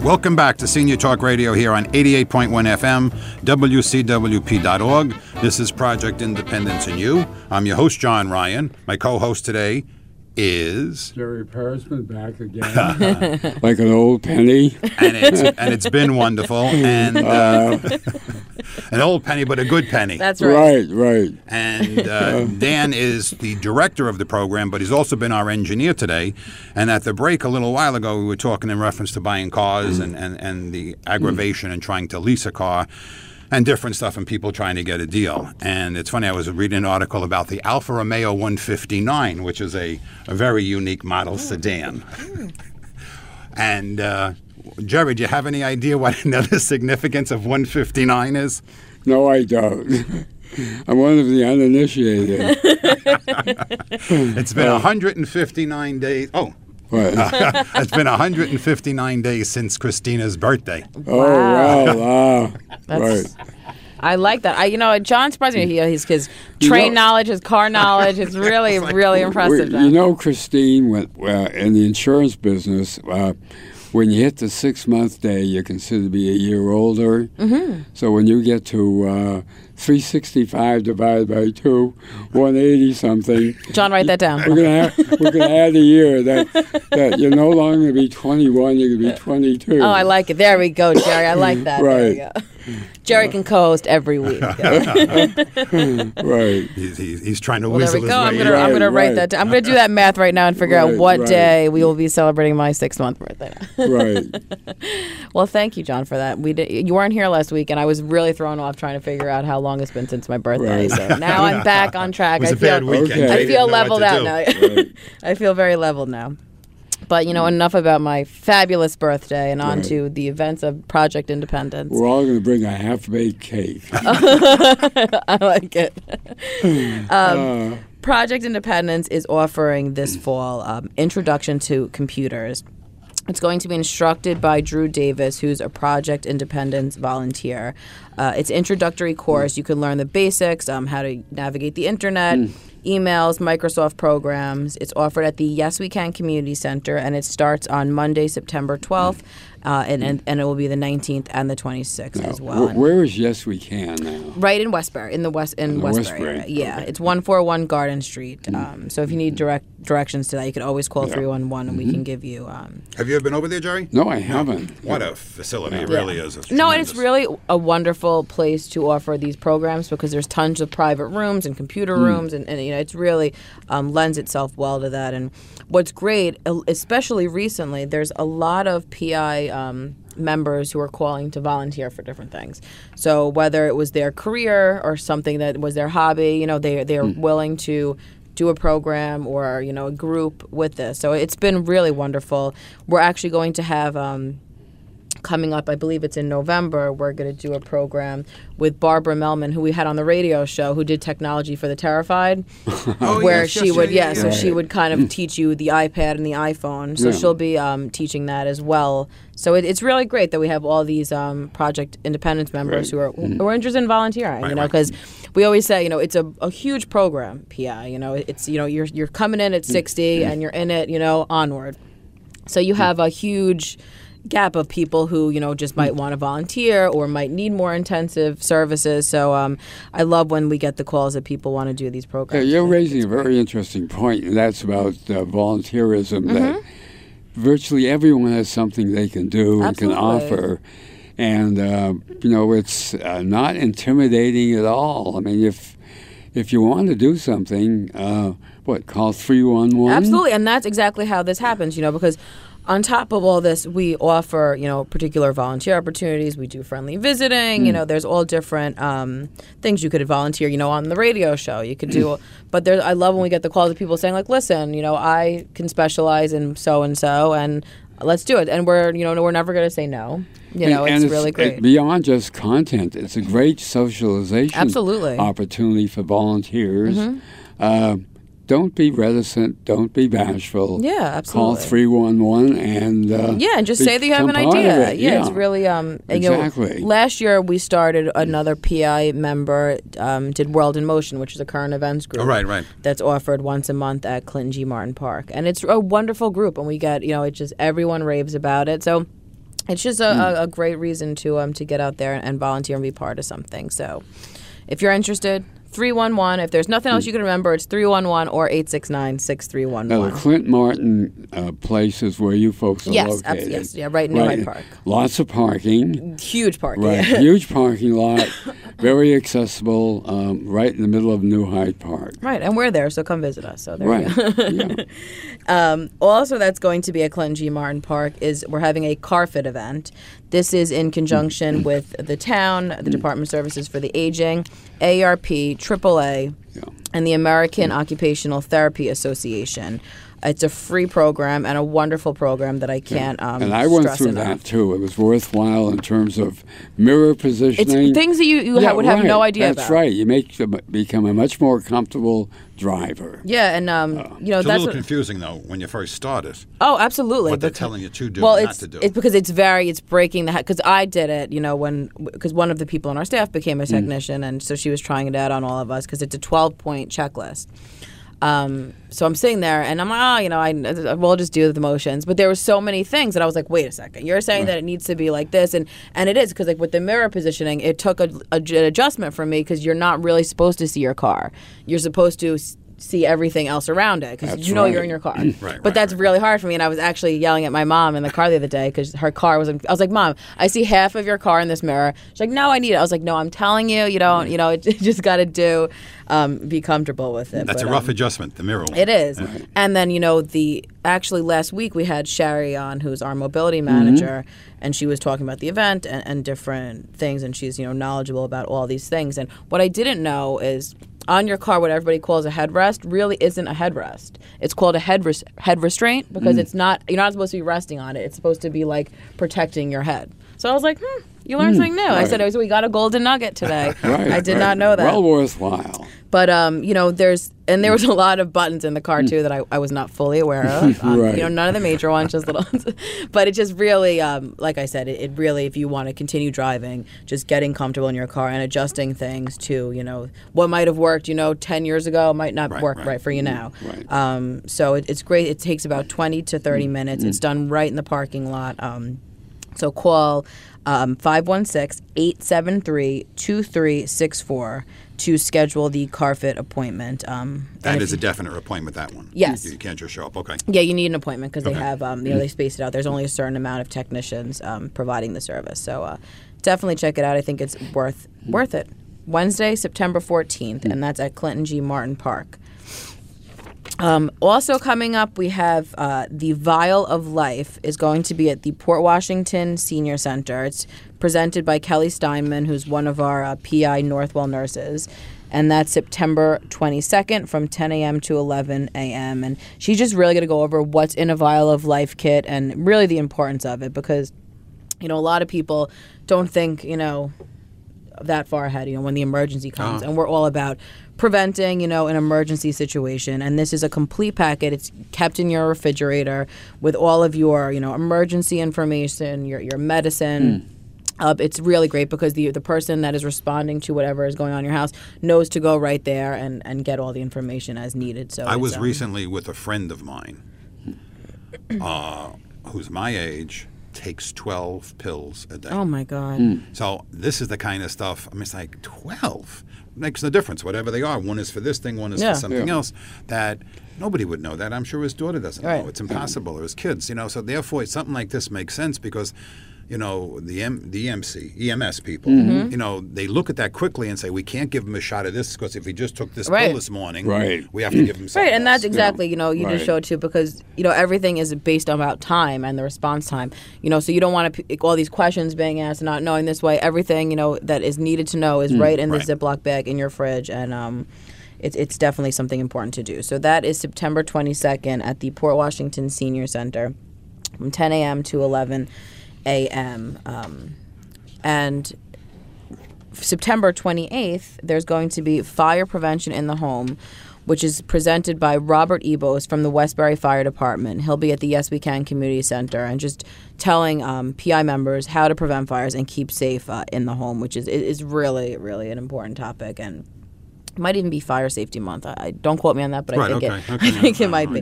Welcome back to Senior Talk Radio here on 88.1 FM, WCWP.org. This is Project Independence and You. I'm your host, John Ryan. My co-host today is... Jerry Pearsman back again. Like an old penny. And it's been wonderful. And an old penny, but a good penny. That's right. Right. And Dan is the director of the program, but he's also been our engineer today. And at the break a little while ago, we were talking in reference to buying cars and the aggravation and trying to lease a car and different stuff and people trying to get a deal. And it's funny, I was reading an article about the Alfa Romeo 159, which is a very unique model sedan. And Jerry, do you have any idea what the significance of 159 is? No, I don't. I'm one of the uninitiated. It's been 159 days. Oh. What? It's been 159 days since Christina's birthday. Oh, wow. Right. I like that. John surprised me. His train knowledge, his car knowledge is really, really impressive. Christine went in the insurance business. When you hit the 6-month day, you're considered to be a year older. Mm-hmm. So when you get to 365 divided by 2, 180 something. John, write that down. We're gonna add a year that you're no longer going to be 21, you're going to be 22. Oh, I like it. There we go, Jerry. I like that. Right. There we go. Jerry can co-host every week. Right. He's trying to there whistle we go. his way. I'm going to write that down. I'm going to do that math right now and figure out what day we will be celebrating my 6-month birthday. Right. Well, thank you, John, for that. You weren't here last week, and I was really thrown off trying to figure out how long it's been since my birthday. Right. So now I'm back on track. It was a bad weekend. Okay. I feel leveled out now. Right. I feel very leveled now. But, enough about my fabulous birthday and on to the events of Project Independence. We're all going to bring a half-baked cake. I like it. Project Independence is offering this fall Introduction to Computers. It's going to be instructed by Drew Davis, who's a Project Independence volunteer. It's an introductory course. You can learn the basics, how to navigate the internet, emails, Microsoft programs. It's offered at the Yes We Can Community Center, and it starts on Monday, September 12th, and it will be the 19th and the 26th as well. Where is Yes We Can now? Right in Westbury, in Westbury area. Yeah, okay. It's 141 Garden Street. So if you need directions to that, you can always call 311, and we can give you... Have you ever been over there, Jerry? No, I haven't. What a facility it really is. It's no, and it's tremendous. really a wonderful place to offer these programs because there's tons of private rooms and computer rooms, and it's really lends itself well to that. And what's great, especially recently, there's a lot of PI members who are calling to volunteer for different things. So whether it was their career or something that was their hobby, they're willing to do a program or a group with this. So it's been really wonderful. We're actually going to have coming up, I believe it's in November, we're going to do a program with Barbara Melman, who we had on the radio show, who did technology for the Terrified, where she would kind of teach you the iPad and the iPhone. So she'll be teaching that as well. So it's really great that we have all these Project Independence members who are interested in volunteering, because we always say, it's a huge program, PI. It's, you're coming in at 60 and you're in it, onward. So you have a huge gap of people who just might want to volunteer or might need more intensive services. So I love when we get the calls that people want to do these programs. You're raising a very interesting point, and that's about volunteerism. That virtually everyone has something they can do and can offer, and it's not intimidating at all. I mean, if you want to do something, call 311? Absolutely, and that's exactly how this happens. Because on top of all this, we offer, particular volunteer opportunities. We do friendly visiting. There's all different things you could volunteer, on the radio show. You could do, but I love when we get the calls of people saying, like, listen, I can specialize in so-and-so, and let's do it. And we're never going to say no. It's really great. Beyond just content, it's a great socialization opportunity for volunteers. Don't be reticent. Don't be bashful. Yeah, absolutely. Call 311 and and just say that you have an idea. Yeah, it's really exactly. Last year we started another PI member did World in Motion, which is a current events group. Oh, right. That's offered once a month at Clinton G. Martin Park, and it's a wonderful group. And we get it just everyone raves about it. So It's just a great reason to get out there and volunteer and be part of something. So if you're interested, 311. If there's nothing else you can remember, it's 311 or 869-6311. Now, the Clint Martin place is where you folks are located. Yes, yeah, right in New Hyde Park. Lots of parking. Huge parking. Right, huge parking lot, very accessible, right in the middle of New Hyde Park. Right, and we're there, so come visit us. So there you go. Yeah. Also, that's going to be at Clinton G. Martin Park is we're having a car fit event. This is in conjunction with the town, the Department of Services for the Aging, AARP, AAA, and the American Occupational Therapy Association. It's a free program and a wonderful program that I can't and I went through that too. It was worthwhile in terms of mirror positioning. It's things that you would have no idea about. That's right. You become a much more comfortable driver. Yeah, and it's a little confusing though when you first start it. Oh, absolutely. What they're telling you to do, well, and not to do. It's because it's breaking the because I did it, because one of the people on our staff became a technician, and so she was trying it out on all of us because it's a 12-point checklist. So I'm sitting there and I'm like, we'll just do the motions. But there were so many things that I was like, wait a second, you're saying that it needs to be like this, and it is because like with the mirror positioning, it took an adjustment for me because you're not really supposed to see your car. You're supposed to see everything else around it because you're in your car. But that's really hard for me, and I was actually yelling at my mom in the car the other day because her car was. I was like, Mom, I see half of your car in this mirror. She's like, No, I need it. I was like, No, I'm telling you, you don't. You just got to be comfortable with it. That's a rough adjustment. The mirror one. It is, and then actually last week we had Sherry on, who's our mobility manager, and she was talking about the event and different things, and she's knowledgeable about all these things. And what I didn't know is, on your car, what everybody calls a headrest really isn't a headrest. It's called a head restraint because it's not. You're not supposed to be resting on it. It's supposed to be like protecting your head. So I was like, you learned something new. I said, we got a golden nugget today. I did not know that. Well worthwhile. But there was a lot of buttons in the car too that I was not fully aware of. None of the major ones, just little ones. But it just really, like I said, it really, if you want to continue driving, just getting comfortable in your car and adjusting things to, what might have worked, 10 years ago might not work right for you now. So it's great. It takes about 20 to 30 minutes. It's done right in the parking lot. So call 516-873-2364 to schedule the car fit appointment. That is a definite appointment, that one. Yes. You can't just show up. Okay. Yeah, you need an appointment because they have, they space it out. There's only a certain amount of technicians providing the service. So definitely check it out. I think it's worth it. Wednesday, September 14th, and that's at Clinton G. Martin Park. Also coming up, we have the Vial of Life is going to be at the Port Washington Senior Center. It's presented by Kelly Steinman, who's one of our PI Northwell nurses. And that's September 22nd from 10 a.m. to 11 a.m. And she's just really going to go over what's in a Vial of Life kit and really the importance of it because, a lot of people don't think, that far ahead, when the emergency comes. And we're all about preventing, an emergency situation. And this is a complete packet. It's kept in your refrigerator with all of your, emergency information, your medicine. It's really great because the person that is responding to whatever is going on in your house knows to go right there and get all the information as needed. So I was recently with a friend of mine who's my age, takes 12 pills a day. Oh, my God. So this is the kind of stuff, it's like 12. Makes no difference, whatever they are. One is for this thing, one is for something else. That nobody would know that. I'm sure his daughter doesn't know. It's impossible. Or his kids, So therefore, something like this makes sense because, the EMS people, they look at that quickly and say, we can't give him a shot of this because if he just took this pill this morning, we have to give him something Right, and else. that's exactly, you just showed too because, everything is based on about time and the response time. So you don't want to all these questions being asked and not knowing this way. Everything, that is needed to know is right in the Ziploc bag in your fridge and it's definitely something important to do. So that is September 22nd at the Port Washington Senior Center from 10 a.m. to 11 a.m. And September 28th, there's going to be Fire Prevention in the Home, which is presented by Robert Ebos from the Westbury Fire Department. He'll be at the Yes We Can Community Center and just telling PI members how to prevent fires and keep safe in the home, which is really, really an important topic. And it might even be Fire Safety Month. I don't quote me on that, but I think it might be.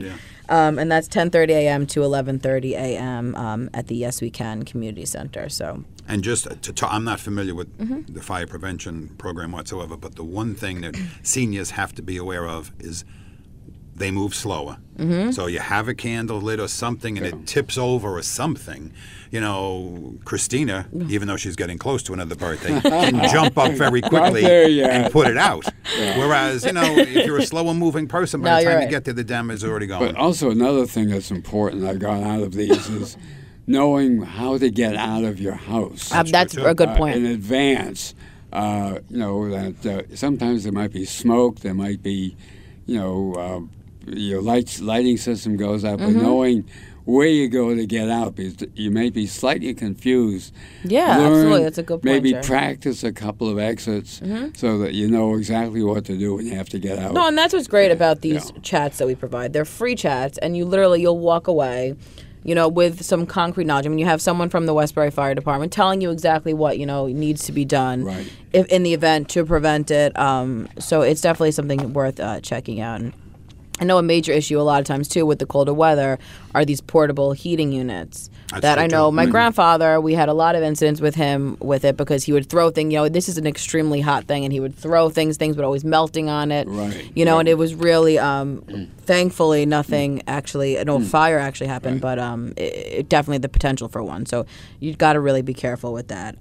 And that's 10:30 a.m. to 11:30 a.m. At the Yes We Can Community Center. So. And just I'm not familiar with the fire prevention program whatsoever, but the one thing that seniors have to be aware of is they move slower. So you have a candle lit or something and it tips over or something. You know, Christina, even though she's getting close to another birthday, can jump up very quickly and put it out. Whereas, you know, if you're a slower moving person, by the time you get there, the damage is already going. But also another thing that's important I got out of these is knowing how to get out of your house. That's a good point. In advance. You know, that sometimes there might be smoke, there might be, you know, your lighting system goes up, but knowing where you go to get out, because you may be slightly confused. Yeah, absolutely. That's a good point. Maybe Jerry. Practice a couple of exits so that you know exactly what to do when you have to get out. No, and that's what's great about these chats that we provide. They're free chats, and you'll walk away, you know, with some concrete knowledge. I mean, you have someone from the Westbury Fire Department telling you exactly what, you know, needs to be done in the event to prevent it. So it's definitely something worth checking out. And I know a major issue a lot of times, too, with the colder weather are these portable heating units. That I know my grandfather, we had a lot of incidents with him with it because he would throw things, you know, this is an extremely hot thing, and he would throw things would always melting on it. You know, and it was really, thankfully, nothing actually, no fire actually happened, but it definitely the potential for one. So you've got to really be careful with that.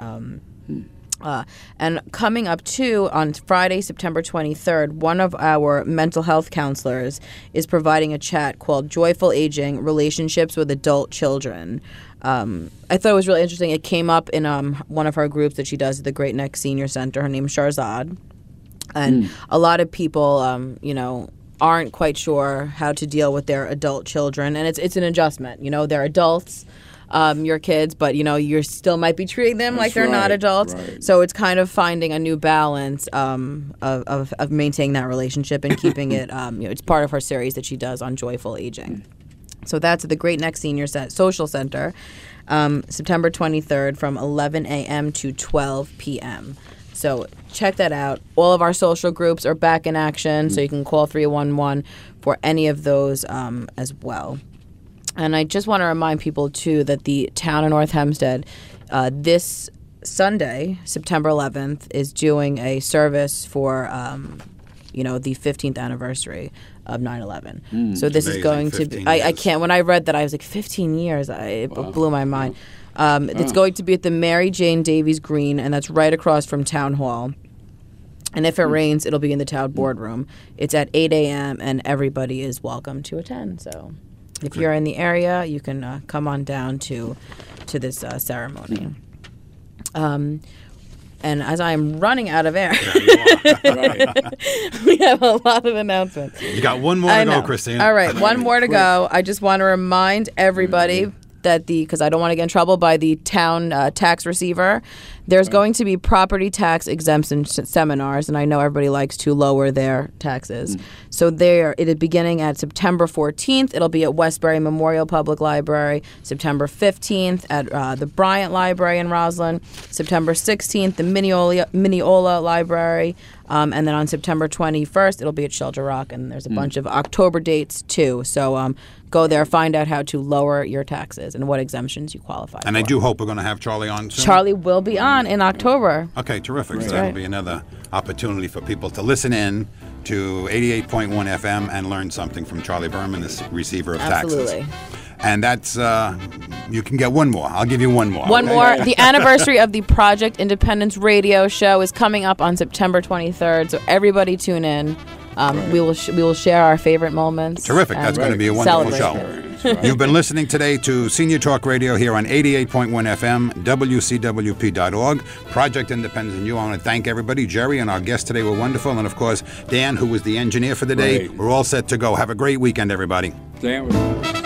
And coming up, too, on Friday, September 23rd, one of our mental health counselors is providing a chat called Joyful Aging, Relationships with Adult Children. I thought it was really interesting. It came up in one of her groups that she does at the Great Neck Senior Center. Her name's Sharzad. And a lot of people, you know, aren't quite sure how to deal with their adult children. And it's an adjustment. You know, they're adults. Your kids, but you know you still might be treating them like they're not adults. So it's kind of finding a new balance of maintaining that relationship and keeping it. You know, it's part of her series that she does on joyful aging. So that's at the Great Neck Senior Social Center, September 23rd from 11 a.m. to 12 p.m. So check that out. All of our social groups are back in action, so you can call 311 for any of those as well. And I just want to remind people, too, that the town of North Hempstead this Sunday, September 11th, is doing a service for, you know, the 15th anniversary of 9/11. So this is going to be – I can't – when I read that, I was like, 15 years. It blew my mind. It's going to be at the Mary Jane Davies Green, and that's right across from Town Hall. And if it rains, it'll be in the town boardroom. It's at 8 a.m., and everybody is welcome to attend, so – if you're in the area, you can come on down to this ceremony. And as I'm running out of air, we have a lot of announcements. You got one more to go, Christine. All right, one more to go. I just want to remind everybody that because I don't want to get in trouble by the town tax receiver, there's going to be property tax exemption seminars, and I know everybody likes to lower their taxes. So it is beginning at September 14th. It'll be at Westbury Memorial Public Library. September 15th at the Bryant Library in Roslyn. September 16th, the Mineola Library. And then on September 21st, it'll be at Shelter Rock, and there's a bunch of October dates, too. So go there, find out how to lower your taxes and what exemptions you qualify for. And I do hope we're going to have Charlie on soon. Charlie will be on in October. Okay, terrific. So that'll be another opportunity for people to listen in to 88.1 FM and learn something from Charlie Berman, the receiver of taxes. Absolutely. And that's, you can get one more. I'll give you one more. One more. The anniversary of the Project Independence radio show is coming up on September 23rd, so everybody tune in. We will share our favorite moments. Terrific. That's going to be a wonderful show. You've been listening today to Senior Talk Radio here on 88.1 FM, WCWP.org, Project Independence. And I want to thank everybody. Jerry and our guests today were wonderful. And, of course, Dan, who was the engineer for the day. We're all set to go. Have a great weekend, everybody. Dan.